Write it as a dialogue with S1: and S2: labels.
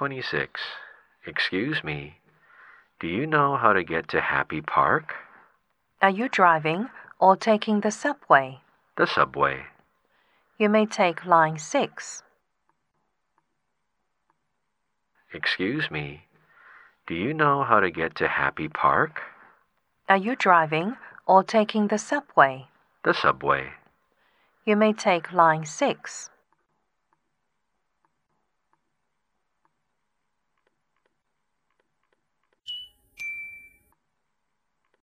S1: 26. Excuse me, do you know how to get to Happy Park?
S2: Are you driving or taking the subway?
S1: The subway.
S2: You may take line 6.
S1: Excuse me, do you know how to get to Happy Park?
S2: Are you driving or taking the subway?
S1: The subway.
S2: You may take line 6.